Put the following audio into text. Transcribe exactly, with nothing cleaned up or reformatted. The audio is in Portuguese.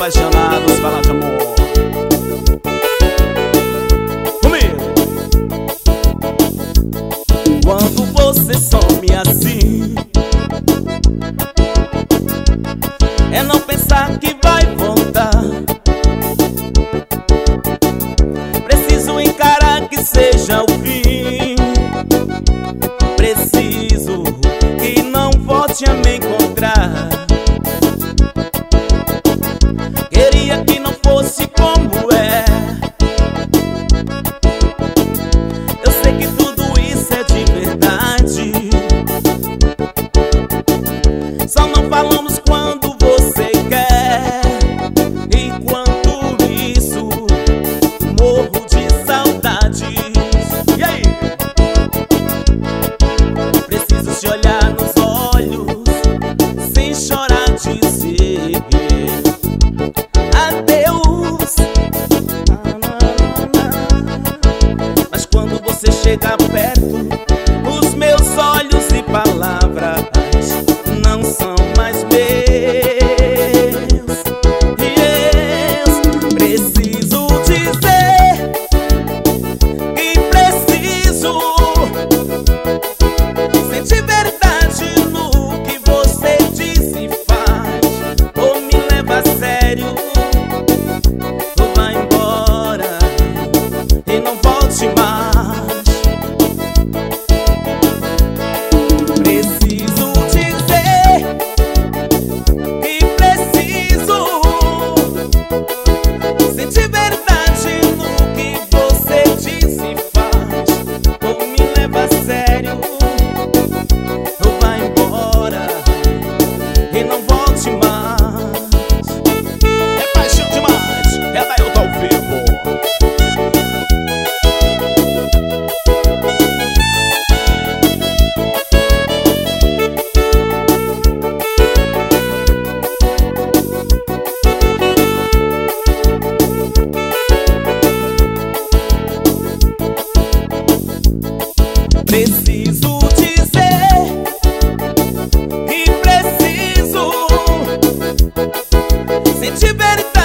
apaixonados, fala de amor. Comigo. Quando você some assim, é não pensar que vai voltar. Preciso encarar que seja o fim. Preciso que não volte a me encontrar. Queria que não fosse como é. Eu sei que tudo isso é de verdade. Só não falamos quando você quer. Enquanto isso, morro de saudades. E aí? Preciso te olhar nos olhos, sem chorar, dizer adeus. Mas quando você chega perto, os meus olhos e palavras não são mais meus. E eu preciso dizer que preciso sentir verdade no que você diz e faz. Ou me leva a sério, ou vai embora e não volte mais. Preciso dizer que preciso sentir verdade no que você diz e faz. Ou me leva a sério, ou vai embora e não volte mais. É paixão demais, é Dailton ao vivo. Preciso dizer que preciso sentir verdade